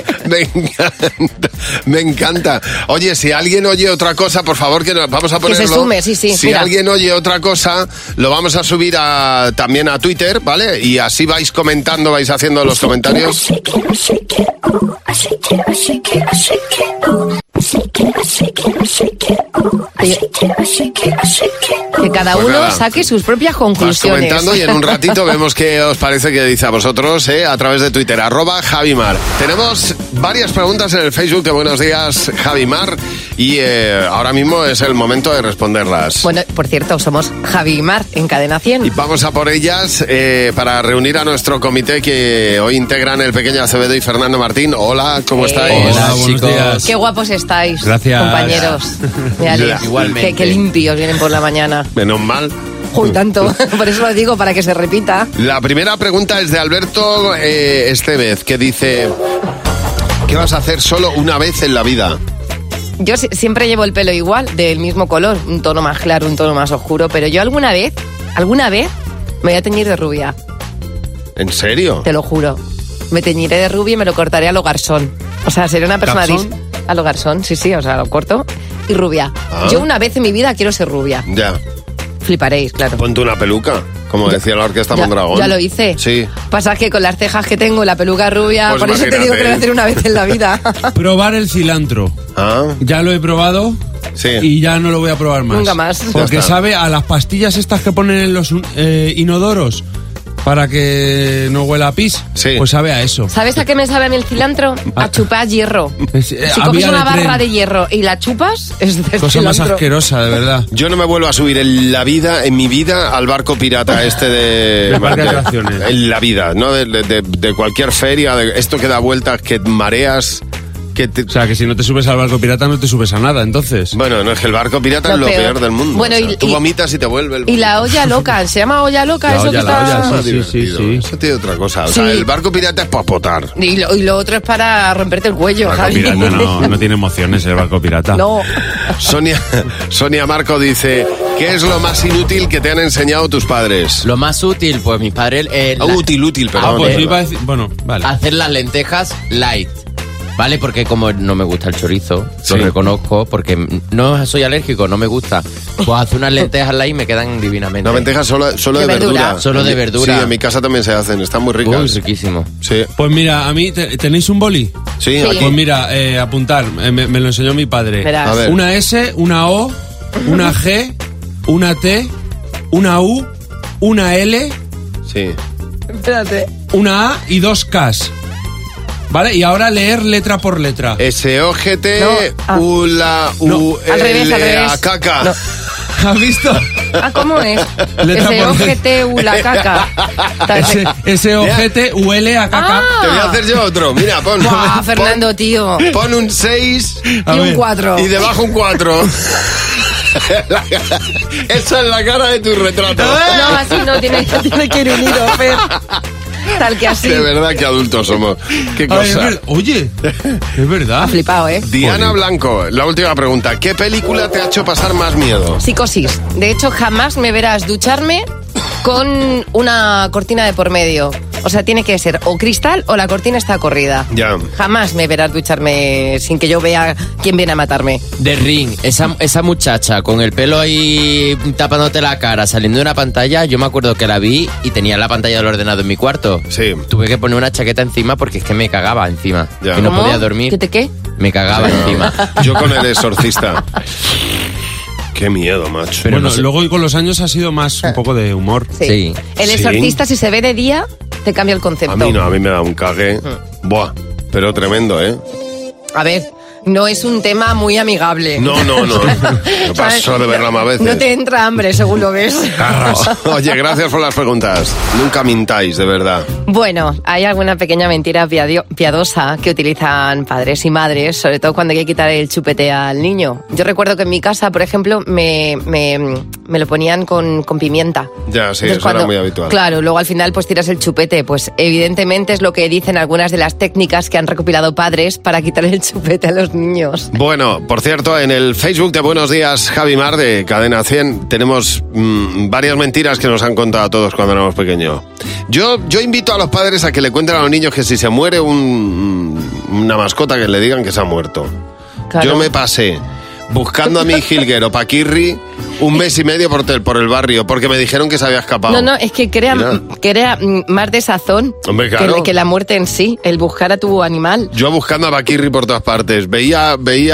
Me encanta. Oye, si alguien oye otra cosa, por favor, que vamos a ponerlo. se sume, sí. Si Mira. alguien oye otra cosa, lo vamos a subir también a Twitter, ¿vale? Y así vais comentando, vais haciendo los comentarios. Que cada Pues uno nada. saque sus propias Vas conclusiones. comentando y en un ratito vemos qué os parece que dice a vosotros, a través de Twitter, @Javimar. Tenemos varias preguntas en el Facebook de Buenos Días, Javimar, y ahora mismo es el momento de responderlas. Bueno, por cierto, somos Javi y Mar en Cadena 100. Y vamos a por ellas para reunir a nuestro comité que hoy integran el pequeño Acevedo y Fernando Martín. Hola, ¿cómo estáis? Hola, buenos días. Qué guapos estáis, Gracias. compañeros. Mirad, Ya. Igualmente. Qué limpios vienen por la mañana. Menos mal. Uy, tanto. Por eso lo digo, para que se repita. La primera pregunta es de Alberto Estevez, que dice: ¿qué vas a hacer solo una vez en la vida? Yo siempre llevo el pelo igual, del mismo color, un tono más claro, un tono más oscuro, pero yo alguna vez me voy a teñir de rubia, ¿En serio? te lo juro. Me teñiré de rubia y me lo cortaré a lo garzón. O sea, seré una persona... ¿Garzón? A lo garzón, sí, o sea, lo corto y rubia. Ah. Yo una vez en mi vida quiero ser rubia. Ya. Fliparéis, claro. Ponte una peluca, como decía la Orquesta Mondragón. Ya lo hice. Sí. Pasa que con las cejas que tengo, la peluca rubia, Pues por eso te imagínate. digo que lo voy a hacer una vez en la vida. Probar el cilantro. Ya lo he probado. Sí. Y ya no lo voy a probar más. Nunca más. Porque Ya está. sabe a las pastillas estas que ponen en los inodoros para que no huela a pis. Sí. Pues sabe a eso. ¿Sabes a qué me sabe a mí el cilantro? A chupar hierro. Si coges Había una de barra tren. de hierro y la chupas, es de Cosa más cilantro. asquerosa, de verdad. Yo no me vuelvo a subir en mi vida, al barco pirata este de... De parque de atracciones. En la vida, ¿no? De cualquier feria, esto que da vueltas, que mareas... O sea, que si no te subes al barco pirata no te subes a nada, entonces. Bueno, no es que el barco pirata es lo peor del mundo. Bueno, o sea, tú vomitas y te vuelve el... Y la olla loca, ¿se llama olla loca? La eso olla, que la está... olla, sí. Eso tiene otra cosa. O Sí. sea, el barco pirata es para potar. Y lo otro es para romperte el cuello, El barco Javi. pirata no tiene emociones, el barco pirata. No. Sonia Marco dice, ¿qué es lo más inútil que te han enseñado tus padres? Lo más útil, pues mis padres... Útil, perdón. Pues iba a decir, bueno, vale. Hacer las lentejas light. ¿Vale? Porque como no me gusta el chorizo, Sí. lo reconozco, porque no soy alérgico, no me gusta. Pues hacer unas lentejas light y me quedan divinamente. No, lentejas solo de verdura. Solo de verdura. Sí, en mi casa también se hacen, están muy ricas. Uy, riquísimo. Sí. Pues mira, a mí, ¿tenéis un boli? Sí, aquí. Pues mira, apuntar, me lo enseñó mi padre. Verás. A ver. Una S, una O, una G, una T, una U, una L, Sí. Espérate. una A y 2 Ks. ¿Vale? Y ahora leer letra por letra. S-O-G-T, No. U-L-A, Al revés. U-L-A-K-K. No. ¿Has visto? ¿Cómo es? Letra por S-O-G-T-U, la caca. S-O-G-T-U-L-A-K-K. Te voy a hacer yo otro. Mira, pon. Buah, Fernando, tío. Pon un 6 Y un 4. y debajo un 4. Esa es la cara de tu retrato. No, así no, tiene que ir unido, Fer. Tal que así. De verdad que adultos somos. Qué Ay, cosa. Oye, es verdad. Ha flipado, ¿eh? Diana Blanco, la última pregunta. ¿Qué película te ha hecho pasar más miedo? Psicosis. De hecho, jamás me verás ducharme con una cortina de por medio. O sea, tiene que ser o cristal o la cortina está corrida. Ya. Jamás me verás ducharme sin que yo vea quién viene a matarme. The Ring, esa muchacha con el pelo ahí tapándote la cara, saliendo de una pantalla, yo me acuerdo que la vi y tenía la pantalla del ordenador en mi cuarto. Sí. Tuve que poner una chaqueta encima porque es que me cagaba encima. Ya. Que no ¿Cómo? podía dormir. ¿Qué te qué? Me cagaba encima. Yo con El Exorcista. Qué miedo, macho. Pero bueno, no sé. luego con los años ha sido más un poco de humor. Sí. El exorcista, si se ve de día, te cambia el concepto. A mí no, a mí me da un cague. Buah, pero tremendo, ¿eh? A ver, no es un tema muy amigable. No. Me paso de verla más veces. No te entra hambre, según lo ves. Oye, gracias por las preguntas. Nunca mintáis, de verdad. Bueno, hay alguna pequeña mentira piadosa que utilizan padres y madres, sobre todo cuando hay que quitar el chupete al niño. Yo recuerdo que en mi casa, por ejemplo, me lo ponían con pimienta. Ya, sí, Entonces, eso era muy habitual. Claro, luego al final pues tiras el chupete. Pues evidentemente es lo que dicen algunas de las técnicas que han recopilado padres para quitar el chupete a los niños. Bueno, por cierto, en el Facebook de Buenos Días, Javi Mar, de Cadena 100, tenemos varias mentiras que nos han contado a todos cuando éramos pequeños. Yo invito a los padres a que le cuenten a los niños que si se muere una mascota, que le digan que se ha muerto. Claro. Yo me pasé buscando a mi jilguero Paquirri un mes y medio por el barrio, porque me dijeron que se había escapado. No, es que crea más desazón Hombre, claro. que la muerte en sí, el buscar a tu animal. Yo buscando a Paquirri por todas partes. Veía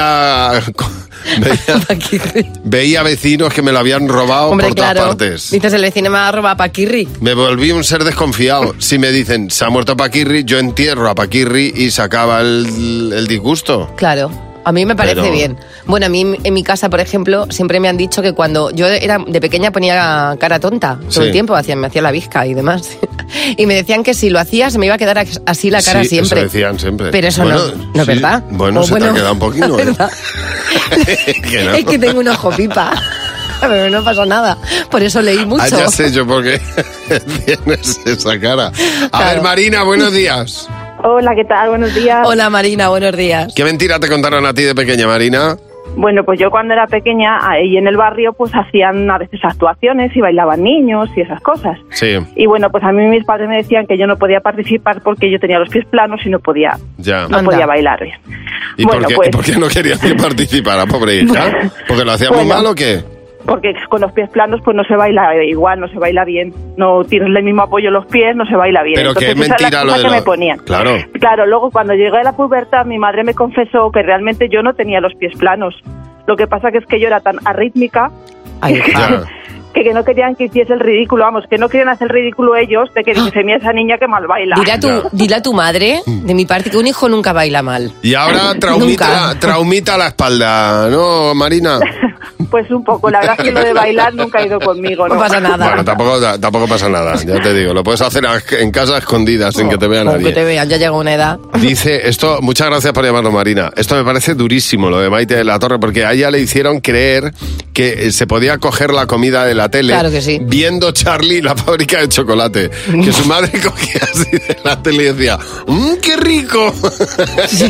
vecinos que me lo habían robado Hombre, por claro. todas partes. Dices, el vecino me ha robado a Paquirri. Me volví un ser desconfiado. Si me dicen, se ha muerto Paquirri, yo entierro a Paquirri y se acaba el disgusto. Claro. A mí me parece Pero- bien. Bueno, a mí en mi casa, por ejemplo, siempre me han dicho que cuando yo era de pequeña ponía cara tonta todo Sí. el tiempo, me hacía la bizca y demás. Y me decían que si lo hacía se me iba a quedar así la cara Sí, siempre. eso decían siempre. Pero eso Bueno, no es sí. verdad. Bueno, O se te ha quedado un poquito, no es ¿eh? verdad. Que no. Es que tengo un ojo pipa. Pero no pasa nada. Por eso leí mucho. Ah, ya sé yo por qué tienes esa cara. A Claro. ver, Marina, buenos días. Hola, ¿qué tal? Buenos días. Hola, Marina, buenos días. ¿Qué mentira te contaron a ti de pequeña, Marina? Bueno, pues yo cuando era pequeña, ahí en el barrio, pues hacían a veces actuaciones y bailaban niños y esas cosas. Sí, Y bueno, pues a mí mis padres me decían que yo no podía participar porque yo tenía los pies planos y no podía ya. podía bailar bien. ¿Y Bueno, por pues- qué no querías que participara, pobre hija? ¿Porque lo hacía muy Bueno. mal o qué? Porque con los pies planos pues no se baila igual, no se baila bien. No tienes el mismo apoyo en los pies, no se baila bien. Pero que es Entonces, esa mentira la lo excusa de que lo- me ponían. Claro. Claro, luego cuando llegué a la pubertad mi madre me confesó que realmente yo no tenía los pies planos. Lo que pasa que es que yo era tan arrítmica Ya. que no querían que hiciese el ridículo, vamos, que no querían hacer el ridículo ellos de que dijese, mira esa niña que mal baila. Dile a tu madre, de mi parte, que un hijo nunca baila mal. Y ahora Nunca. traumita la espalda, ¿no, Marina? Pues un poco, la verdad es que lo de bailar nunca ha ido conmigo, ¿no? No pasa nada. Bueno, tampoco pasa nada, ya te digo. Lo puedes hacer en casa escondida sin que te vea nadie. Que te vean, ya llega una edad. Dice esto, muchas gracias por llamarlo, Marina. Esto me parece durísimo, lo de Maite de la Torre, porque a ella le hicieron creer que se podía coger la comida de la tele, claro que sí, viendo Charlie, la fábrica de chocolate. Que su madre cogía así de la tele y decía, ¡qué rico! Sí.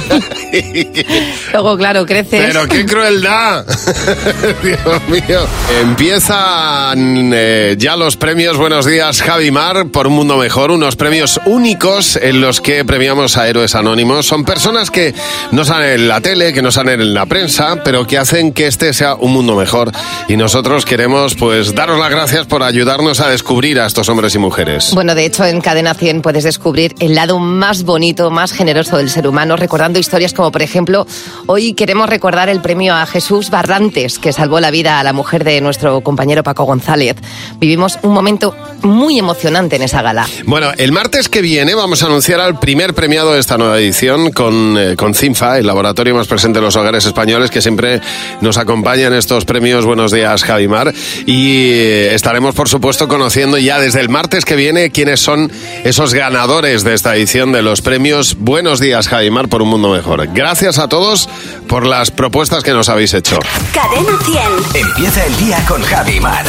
Luego, claro, creces. ¡Pero qué crueldad! Dios mío. Empiezan ya los premios Buenos Días, Javi Mar, por un mundo mejor. Unos premios únicos en los que premiamos a héroes anónimos. Son personas que no salen en la tele, que no salen en la prensa, pero que hacen que este sea un mundo mejor. Y nosotros queremos, pues, daros las gracias por ayudarnos a descubrir a estos hombres y mujeres. Bueno, de hecho, en Cadena 100 puedes descubrir el lado más bonito, más generoso del ser humano, recordando historias como, por ejemplo, hoy queremos recordar el premio a Jesús Barrantes, que salvó la vida a la mujer de nuestro compañero Paco González. Vivimos un momento muy emocionante en esa gala. Bueno, el martes que viene vamos a anunciar al primer premiado de esta nueva edición con CINFA, el laboratorio más presente en los hogares españoles, que siempre nos acompaña en estos premios Buenos Días, Javi Mar. Y estaremos, por supuesto, conociendo ya desde el martes que viene quiénes son esos ganadores de esta edición de los premios Buenos Días, Javi Mar, por un mundo mejor. Gracias a todos por las propuestas que nos habéis hecho. Cadena 100. Empieza el día con Javi Mar.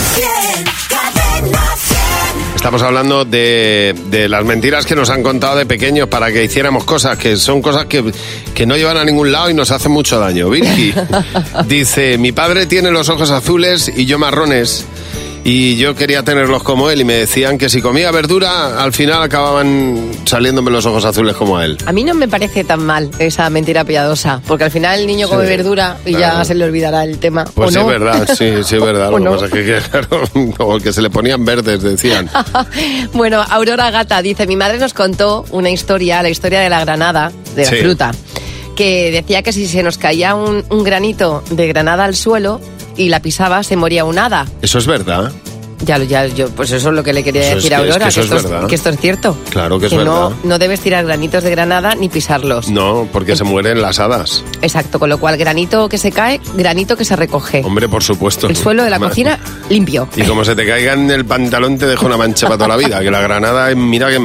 Cadena 100. Estamos hablando de las mentiras que nos han contado de pequeños para que hiciéramos cosas, que son cosas que no llevan a ningún lado y nos hacen mucho daño. Virgi dice, mi padre tiene los ojos azules y yo marrones. Y yo quería tenerlos como él y me decían que si comía verdura, al final acababan saliéndome los ojos azules como a él. A mí no me parece tan mal esa mentira piadosa, porque al final el niño come verdura y ya se le olvidará el tema. Pues ¿o sí, no? es verdad, sí, es verdad. Lo que pasa es que, claro, como que se le ponían verdes, decían. Bueno, Aurora Gata dice, mi madre nos contó una historia, la historia de la granada, de la fruta, que decía que si se nos caía un granito de granada al suelo y la pisaba, se moría un hada. ¿Eso es verdad? Yo, pues eso es lo que le quería decir a Aurora, que esto es cierto. Claro que es verdad. No debes tirar granitos de granada ni pisarlos. No, porque se mueren las hadas. Exacto, con lo cual granito que se cae, granito que se recoge. Hombre, por supuesto. El suelo de la cocina limpio. Y como se te caiga en el pantalón te deja una mancha para toda la vida, que la granada, mira que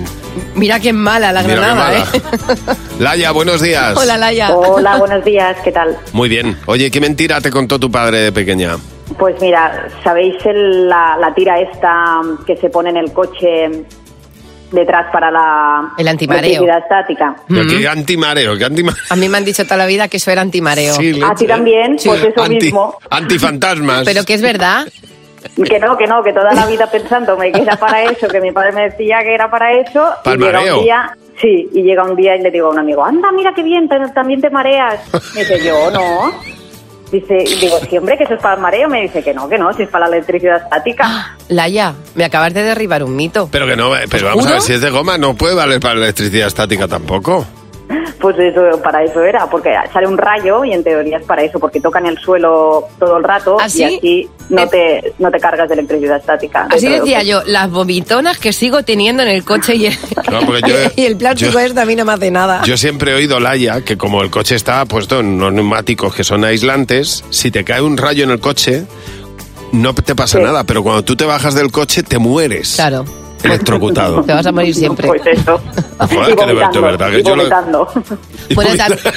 mala la granada, Laia, buenos días. Hola, Laia. Hola, buenos días, ¿qué tal? Muy bien. Oye, ¿qué mentira te contó tu padre de pequeña? Pues mira, ¿sabéis la tira esta que se pone en el coche detrás para la el antimareo? Electricidad estática. ¿Qué antimareo? A mí me han dicho toda la vida que eso era antimareo. Sí, ¿a ti también? Sí. Pues eso mismo. Antifantasmas. Pero que es verdad. Que no, que toda la vida pensándome que era para eso, que mi padre me decía que era para eso. ¿Para el mareo? Y llega un día y le digo a un amigo, anda, mira qué bien, también te mareas. Me dice, yo no. Digo, sí, hombre, que eso es para el mareo. Me dice que no, si es para la electricidad estática. Laia, me acabas de derribar un mito. Pero que no, pero vamos a ver, si es de goma no puede valer para la electricidad estática tampoco. Pues eso, para eso era, porque sale un rayo y en teoría es para eso, porque tocan el suelo todo el rato. ¿Así? Y así no te cargas de electricidad estática. Así decía yo, las vomitonas que sigo teniendo en el coche y el plástico a mí no me hace nada. Yo siempre he oído, Laia, que como el coche está puesto en unos neumáticos que son aislantes, si te cae un rayo en el coche, no te pasa nada, pero cuando tú te bajas del coche te mueres. Claro. Electrocutado. Te vas a morir siempre. Pues eso. Joder, que de verdad que yo vomitando. Bueno,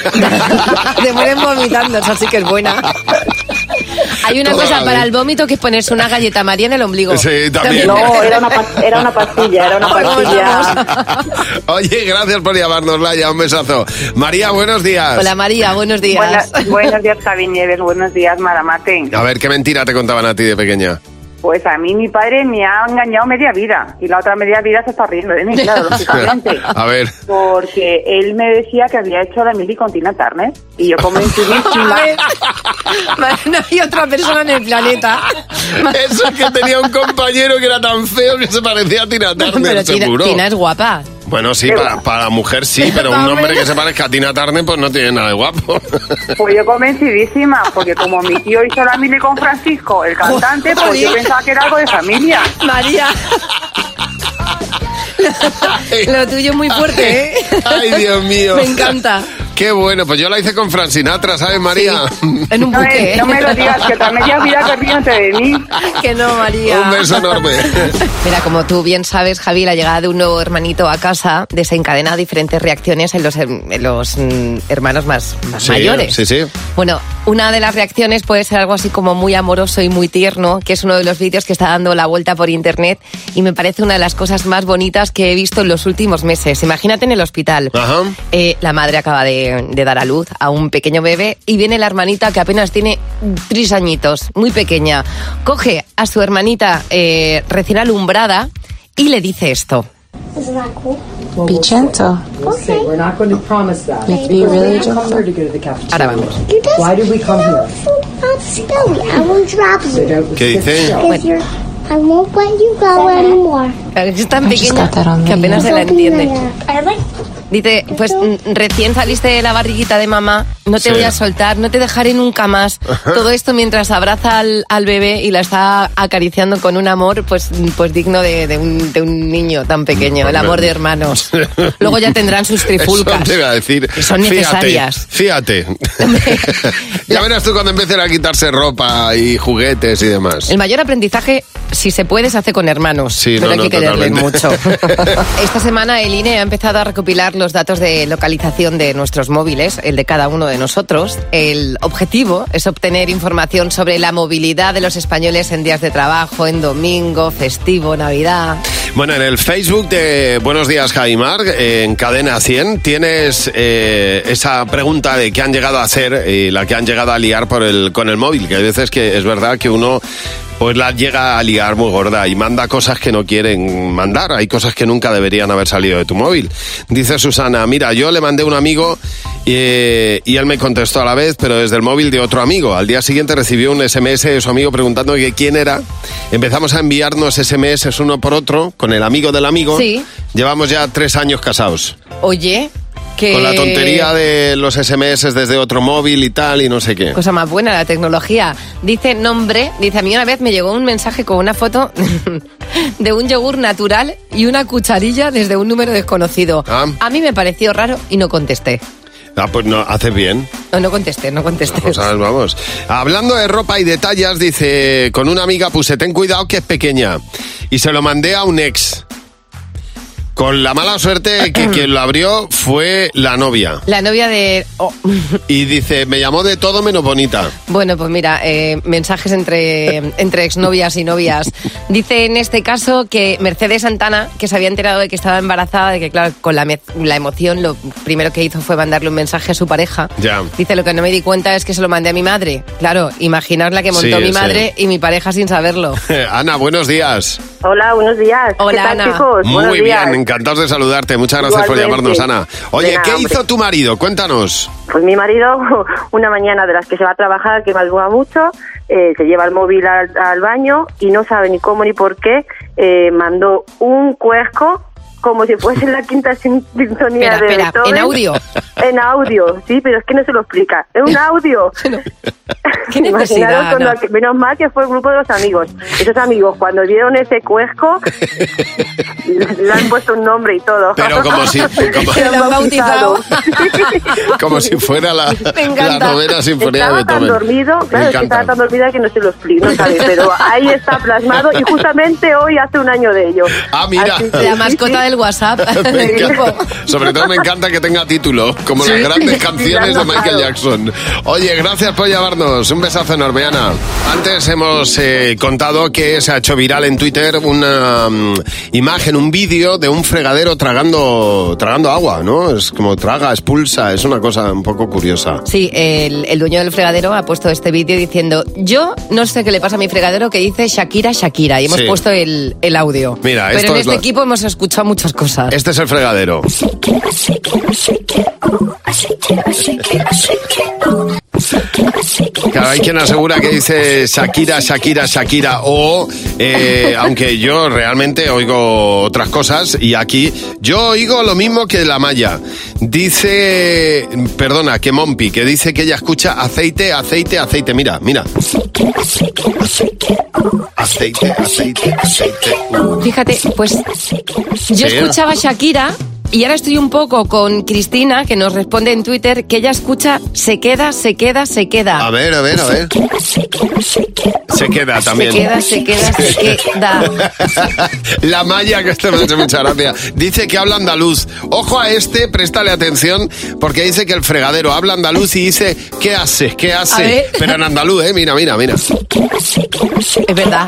te mueren vomitando, esa sí que es buena. Hay una cosa para el vómito que es ponerse una galleta María en el ombligo. Sí, también. No, era una pastilla. Oye, gracias por llamarnos, Laia, un besazo. María, buenos días. Hola, María, buenos días. Buenos días, Javi Nieves, buenos días, Maramate. A ver, ¿qué mentira te contaban a ti de pequeña? Pues a mí mi padre me ha engañado media vida y la otra media vida se está riendo de mí, claro, lógicamente. A ver. Porque él me decía que había hecho la mili con Tina Turner y yo convencidísima. No hay otra persona en el planeta. Eso es que tenía un compañero que era tan feo que se parecía a Tina Turner, pero seguro. Tina es guapa. Bueno, sí, para la mujer sí, pero un hombre que se parezca a Tina Turner pues no tiene nada de guapo. Pues yo convencidísima, porque como mi tío hizo la mili con Francisco, el cantante, pues yo pensaba que era algo de familia. María. Lo tuyo es muy fuerte, ¿eh? Ay, Dios mío. Me encanta. Qué bueno, pues yo la hice con Frank Sinatra, ¿sabes, María? Sí. En un buque. No me lo digas, que también ya vida corriente de mí. Que no, María. Un beso enorme. Mira, como tú bien sabes, Javi, la llegada de un nuevo hermanito a casa desencadena diferentes reacciones en los hermanos más mayores. Sí, sí. Bueno, una de las reacciones puede ser algo así como muy amoroso y muy tierno, que es uno de los vídeos que está dando la vuelta por internet y me parece una de las cosas más bonitas que he visto en los últimos meses. Imagínate en el hospital. Ajá. La madre acaba de dar a luz a un pequeño bebé y viene la hermanita que apenas tiene 3 añitos, muy pequeña. Coge a su hermanita recién alumbrada y le dice esto. Isn't that cool? Be gentle. Okay. We're not going to promise that. You have to be really gentle. Ahora vamos. Why did we come here? I won't drop you. ¿Qué dice? I won't let you go anymore. Es tan pequeña que apenas se la entiende. Dice, pues recién saliste de la barriguita de mamá, no te voy a soltar, no te dejaré nunca más. Todo esto mientras abraza al bebé y la está acariciando con un amor pues digno de un niño tan pequeño, el amor de hermanos. Luego ya tendrán sus trifulcas. Eso te iba a decir. Que son necesarias. Fíjate. Ya verás tú cuando empiecen a quitarse ropa y juguetes y demás. El mayor aprendizaje, si se puede, se hace con hermanos. Sí, pero hay que quererles totalmente. mucho. Esta semana el INE ha empezado a recopilar los datos de localización de nuestros móviles, el de cada uno de nosotros. El objetivo es obtener información sobre la movilidad de los españoles en días de trabajo, en domingo, festivo, Navidad. Bueno, en el Facebook de Buenos Días, Javi Mar, en Cadena 100, tienes esa pregunta de qué han llegado a hacer y la que han llegado a liar con el móvil, que hay veces que es verdad que uno pues la llega a liar muy gorda y manda cosas que no quieren mandar. Hay cosas que nunca deberían haber salido de tu móvil. Dice Susana, mira, yo le mandé a un amigo y él me contestó a la vez, pero desde el móvil de otro amigo. Al día siguiente recibió un SMS de su amigo preguntando que quién era. Empezamos a enviarnos SMS uno por otro con el amigo del amigo. Sí. Llevamos ya 3 años casados. Oye, que... Con la tontería de los SMS desde otro móvil y tal y no sé qué. Cosa más buena, la tecnología. Dice dice, a mí una vez me llegó un mensaje con una foto de un yogur natural y una cucharilla desde un número desconocido. A mí me pareció raro y no contesté. Pues no, haces bien. No contesté. Vamos. Hablando de ropa y de tallas, dice, con una amiga puse, ten cuidado que es pequeña. Y se lo mandé a un ex. Con la mala suerte que quien lo abrió fue la novia. La novia de... Y dice, me llamó de todo menos bonita. Bueno, pues mira, mensajes entre exnovias y novias. Dice en este caso que Mercedes Santana, que se había enterado de que estaba embarazada, de que claro, con la emoción lo primero que hizo fue mandarle un mensaje a su pareja. Ya. Dice, lo que no me di cuenta es que se lo mandé a mi madre. Claro, imaginar la que montó mi madre y mi pareja sin saberlo. Ana, buenos días. Hola, buenos días. Hola, ¿qué tal, Ana? chicos? Muy Buenos bien, días. encantados de saludarte. Muchas gracias por llamarnos, Ana. Oye, De nada, ¿qué hombre. hizo tu marido? Cuéntanos. Pues mi marido, una mañana de las que se va a trabajar, que madruga mucho, se lleva el móvil al baño y no sabe ni cómo ni por qué, mandó un cuesco como si fuese la quinta sintonía de Beethoven. ¿en audio? En audio, sí, pero es que no se lo explica. Es un audio. ¿Qué necesidad, Imaginaros Ana? menos mal que fue el grupo de los amigos. Esos amigos, cuando vieron ese cuesco, le han puesto un nombre y todo. Pero como si... Se lo han bautizado. Como si fuera la novena sinfonía de Estaba tan Beethoven. dormido, Me claro, es que encanta. estaba tan dormida que no se lo explico, no sabe, pero ahí está plasmado y justamente hoy hace un año de ello. Ah, mira. Así que, La mascota del WhatsApp. Me encanta. Sobre todo me encanta que tenga título, como las grandes canciones de Michael Jackson. Oye, gracias por llamarnos. Un besazo enorme, Ana. Antes hemos contado que se ha hecho viral en Twitter una imagen, un vídeo de un fregadero tragando agua, ¿no? Es como traga, expulsa, es una cosa un poco curiosa. Sí, el dueño del fregadero ha puesto este vídeo diciendo, yo no sé qué le pasa a mi fregadero que dice Shakira, Shakira, y hemos Sí. puesto el audio. Mira, pero esto en es este lo- equipo hemos escuchado muchas cosas. Este es el fregadero. Claro, hay quien asegura que dice Shakira, Shakira, Shakira, o aunque yo realmente oigo otras cosas, y aquí yo oigo lo mismo que la Maya. Dice, perdona, que Mompi, que dice que ella escucha aceite, aceite, aceite. Mira, mira. Aceite, aceite, aceite. Fíjate, pues yo Sí. escuchaba Shakira Y ahora estoy un poco con Cristina, que nos responde en Twitter que ella escucha se queda, se queda, se queda. A ver. Se queda también. Se queda. La Maya, que este me hace mucha gracia, dice que habla andaluz. Ojo a este, préstale atención, porque dice que el fregadero habla andaluz y dice, ¿qué hace? ¿Qué hace? Pero en andaluz, mira. Es verdad.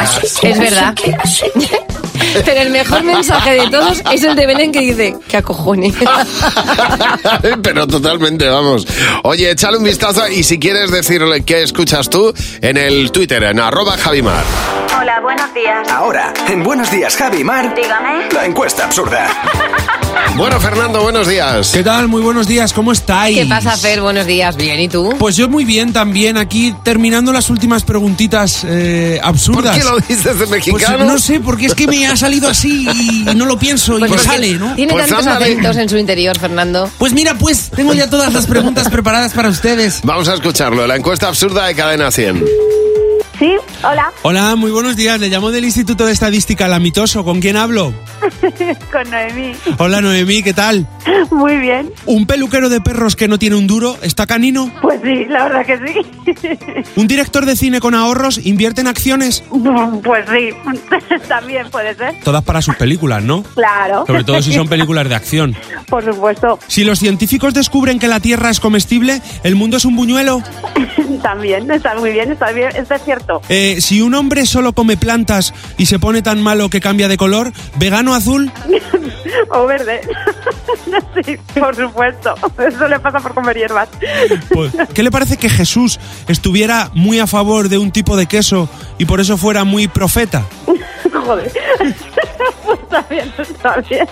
Pero el mejor mensaje de todos es el de Belén, que dice, ¿qué acojones? Pero totalmente, vamos. Oye, échale un vistazo y si quieres decirle qué escuchas tú, en el Twitter, en @Javimar. Hola, buenos días. Ahora, en Buenos Días, Javi y Mar, Dígame. la encuesta absurda. Bueno, Fernando, buenos días. ¿Qué tal? Muy buenos días, ¿cómo estáis? ¿Qué pasa, Fer? Buenos días, bien, ¿y tú? Pues yo muy bien también, aquí terminando las últimas preguntitas absurdas. ¿Por qué lo dices de mexicano? Pues, no sé, porque es que me ha salido así y no lo pienso y me sale, ¿no? Tiene tantos acentos en su interior, Fernando. Pues mira, tengo ya todas las preguntas preparadas para ustedes. Vamos a escucharlo, la encuesta absurda de Cadena 100. Sí, hola. Hola, muy buenos días. Le llamo del Instituto de Estadística Lamitoso. ¿Con quién hablo? Con Noemí. Hola, Noemí, ¿qué tal? Muy bien. ¿Un peluquero de perros que no tiene un duro está canino? Pues sí, la verdad que sí. ¿Un director de cine con ahorros invierte en acciones? Pues sí, también puede ser. Todas para sus películas, ¿no? Claro. Sobre todo si son películas de acción. Por supuesto. Si los científicos descubren que la Tierra es comestible, ¿el mundo es un buñuelo? También, está muy bien, esto es cierto. Si un hombre solo come plantas y se pone tan malo que cambia de color, ¿vegano azul? O verde. Sí, por supuesto. Eso le pasa por comer hierbas. Pues, ¿qué le parece que Jesús estuviera muy a favor de un tipo de queso y por eso fuera muy profeta? Joder. Pues está bien.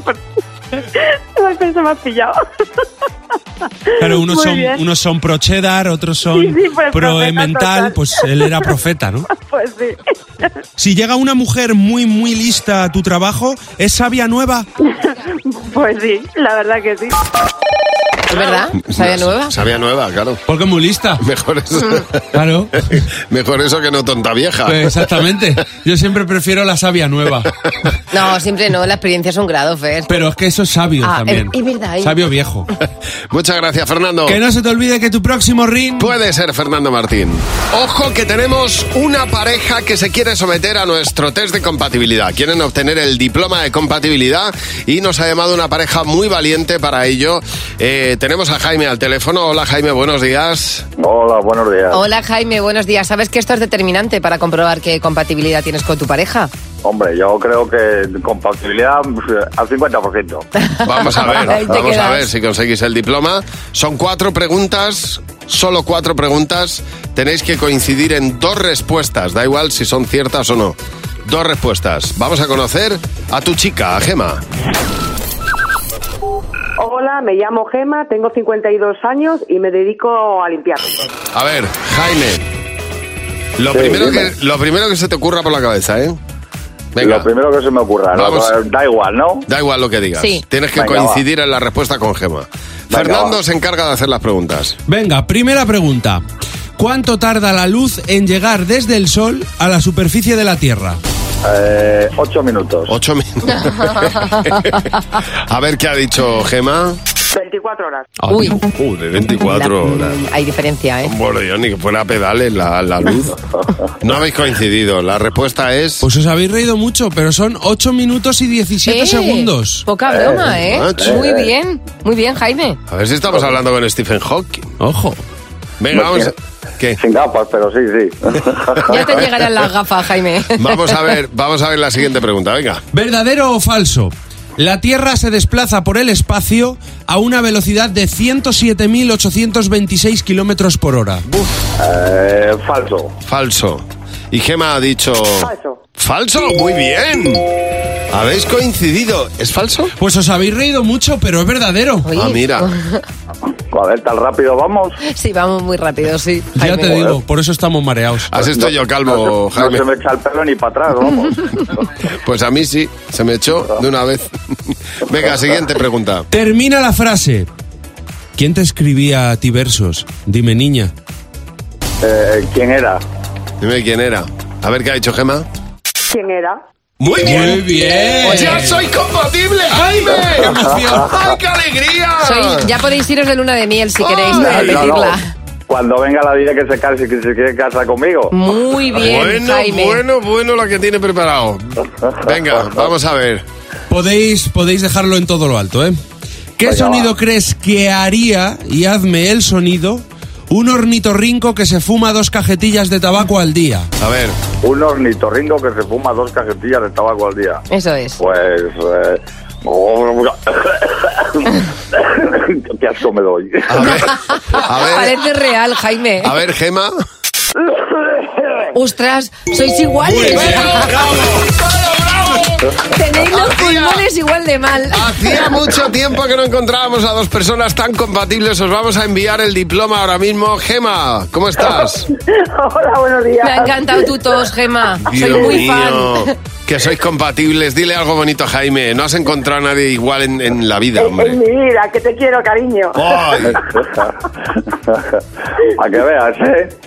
Se me ha pillado. Claro, unos son pro cheddar, otros son pues, pro profeta, emmental, total. pues él era profeta, ¿no? Pues sí. Si llega una mujer muy, muy lista a tu trabajo, ¿es sabia nueva? Pues sí, la verdad que sí. ¿Es verdad? ¿Sabia nueva? Sabia nueva, claro. Porque es muy lista. Mejor eso. Claro. Mejor eso que no tonta vieja. Pues exactamente. Yo siempre prefiero la sabia nueva. No, siempre no. La experiencia es un grado, Fer. Pero es que eso es sabio también. Es verdad. Sabio viejo. Muchas gracias, Fernando. Que no se te olvide que tu próximo ring puede ser Fernando Martín. Ojo que tenemos una pareja que se quiere someter a nuestro test de compatibilidad. Quieren obtener el diploma de compatibilidad y nos ha llamado una pareja muy valiente para ello. Tenemos a Jaime al teléfono. Hola, Jaime, buenos días. Hola, buenos días. Hola, Jaime, buenos días. ¿Sabes que esto es determinante para comprobar qué compatibilidad tienes con tu pareja? Hombre, yo creo que compatibilidad al 50%. Vamos a ver si conseguís el diploma. Son 4 preguntas, solo 4 preguntas. Tenéis que coincidir en 2 respuestas, da igual si son ciertas o no. 2 respuestas. Vamos a conocer a tu chica, a Gema. Hola, me llamo Gema, tengo 52 años y me dedico a limpiar. A ver, Jaime, lo primero que se te ocurra por la cabeza, ¿eh? Venga. Lo primero que se me ocurra, ¿no? Da igual, ¿no? Da igual lo que digas. Sí. Tienes que coincidir en la respuesta con Gema. Fernando se encarga de hacer las preguntas. Venga, primera pregunta. ¿Cuánto tarda la luz en llegar desde el Sol a la superficie de la Tierra? 8 minutos. 8 minutos. A ver qué ha dicho Gema. 24 horas. Uy. De 24 horas. Hay diferencia, ¿eh? Bueno, yo ni que fuera a pedales la luz. No habéis coincidido. La respuesta es... Pues os habéis reído mucho, pero son 8 minutos y 17 segundos. Poca broma, ¿eh? Macho. Muy bien, Jaime. A ver si estamos hablando con Stephen Hawking. Ojo. Venga, vamos... ¿Qué? Sin gafas, pero sí. Ya te llegarán las gafas, Jaime. Vamos a ver la siguiente pregunta, venga. ¿Verdadero o falso? La Tierra se desplaza por el espacio a una velocidad de 107.826 kilómetros por hora. Falso. Falso. Y Gema ha dicho... Falso. ¡Falso! ¡Muy bien! ¿Habéis coincidido? ¿Es falso? Pues os habéis reído mucho, pero es verdadero. Oye. Ah, mira. A ver, tan rápido vamos. Sí, vamos muy rápido, sí. Ya te digo, por eso estamos mareados. Has estoy yo calvo, Jaime. No se me echa el pelo ni para atrás, vamos. Pues a mí sí, se me echó de una vez. Venga, siguiente pregunta. Termina la frase. ¿Quién te escribía a ti versos? Dime, niña. ¿Quién era? Dime quién era. A ver qué ha dicho Gema. ¿Quién era? Muy bien. Muy bien. ¡Ya soy compatible, Jaime! ¡Ay, qué alegría! Ya podéis iros de luna de miel si queréis Ay, repetirla. No. Cuando venga la día que se case, que se quiere casar conmigo. Muy bien, Jaime. Bueno la que tiene preparado. Venga, vamos a ver. Podéis dejarlo en todo lo alto, ¿eh? ¿Qué sonido crees que haría, y hazme el sonido, un ornitorrinco que se fuma 2 cajetillas de tabaco al día? A ver. Un ornitorrinco que se fuma 2 cajetillas de tabaco al día. Eso es. Pues... qué asco me doy. A ver. Parece real, Jaime. A ver, Gema. ¡Ostras! ¡Sois iguales! Tenéis los pulmones igual de mal. Hacía mucho tiempo que no encontrábamos a 2 personas tan compatibles. Os vamos a enviar el diploma ahora mismo. Gema, ¿cómo estás? Hola, buenos días. Me ha encantado tu tos, Gema. Dios Soy muy mío, fan. que sois compatibles. Dile algo bonito a Jaime. No has encontrado a nadie igual en la vida, hombre. En mi vida, que te quiero, cariño. Ay. A que veas, ¿eh?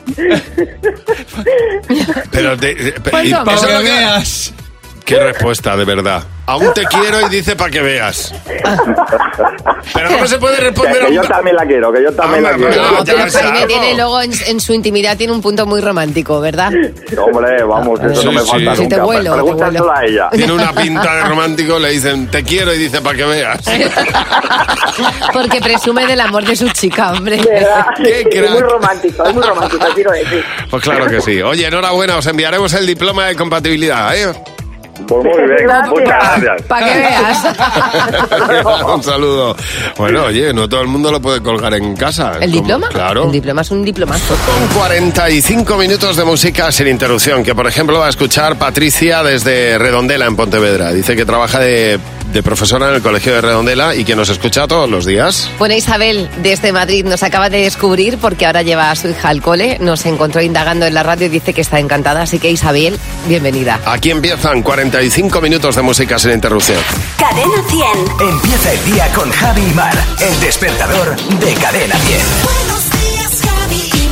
Pero Para eso que es lo que- veas. Qué respuesta, de verdad. Aún te quiero y dice para que veas. Pero no se puede responder Que yo también la quiero, que yo también la quiero. No, pero Jaime tiene luego en su intimidad tiene un punto muy romántico, ¿verdad? Hombre, vamos, eso no me falta Sí, nunca. te vuelo, Pregúntaselo a ella. Tiene una pinta de romántico, le dicen te quiero y dice para que veas. Porque presume del amor de su chica, hombre. ¿Verdad? Qué crack. Es muy romántico, quiero decir. Pues claro que sí. Oye, enhorabuena, os enviaremos el diploma de compatibilidad, ¿eh? Pues muy bien, Gracias. muchas gracias. Para que veas. Un saludo. Bueno, oye, no todo el mundo lo puede colgar en casa. ¿El diploma? Claro. El diploma es un diplomazo. Con 45 minutos de música sin interrupción, que por ejemplo va a escuchar Patricia desde Redondela, en Pontevedra. Dice que trabaja de profesora en el colegio de Redondela y que nos escucha todos los días. Bueno, Isabel, desde Madrid, nos acaba de descubrir porque ahora lleva a su hija al cole. Nos encontró indagando en la radio y dice que está encantada. Así que, Isabel, bienvenida. Aquí empiezan 45 minutos de música sin interrupción. Cadena 100. Empieza el día con Javi y Mar. El despertador de Cadena 100. Buenos días, Javi y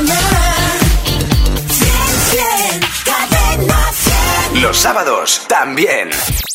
Mar. 100, 100, Cadena 100. Los sábados también.